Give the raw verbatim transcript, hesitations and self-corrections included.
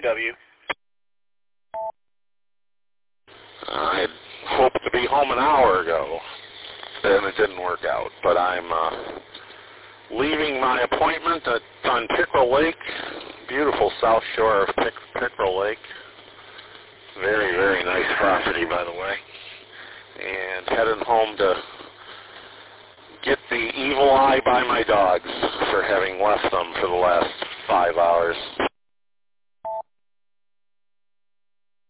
W. I hoped to be home an hour ago, and it didn't work out. But I'm uh, leaving my appointment at, on Pickerel Lake, beautiful south shore of Pick, Pickerel Lake. Very, very nice property, by the way. And heading home to get the evil eye by my dogs for having left them for the last five hours.